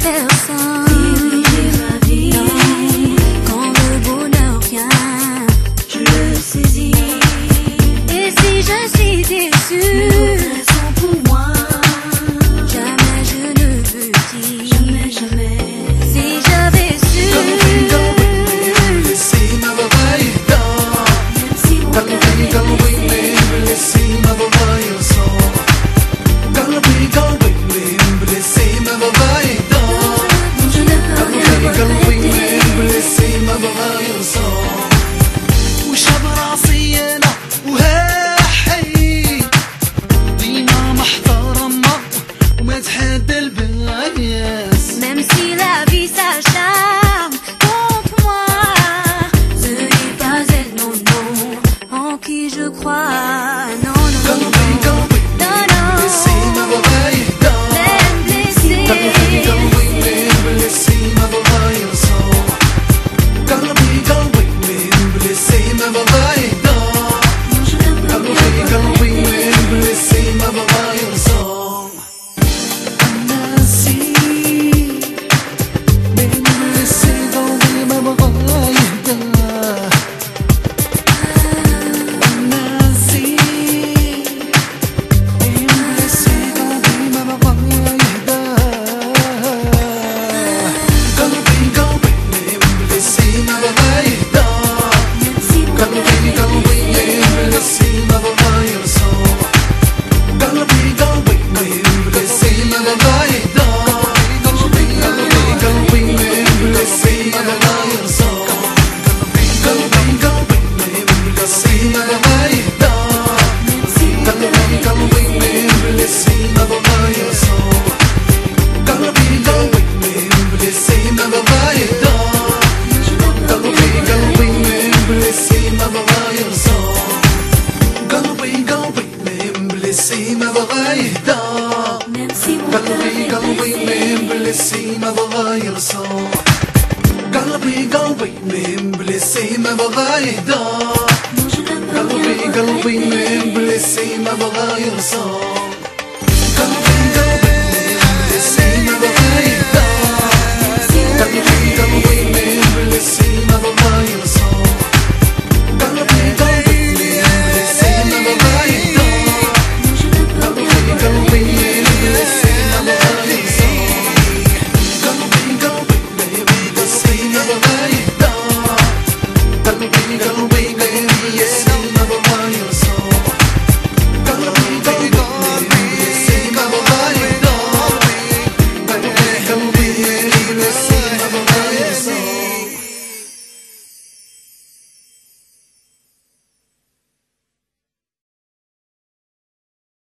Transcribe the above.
personne. Non, quand le bonheur vient, je le saisis. Et si je suis déçue, raison pour moi, jamais je ne veux dire, jamais, jamais. Si j'avais su, même si la vie s'acharne contre moi, ce n'est pas elle, non, non, en qui je crois, non, non, non, non, non, même blessée, قلبي من بلسي ما بغى يرسم قلبي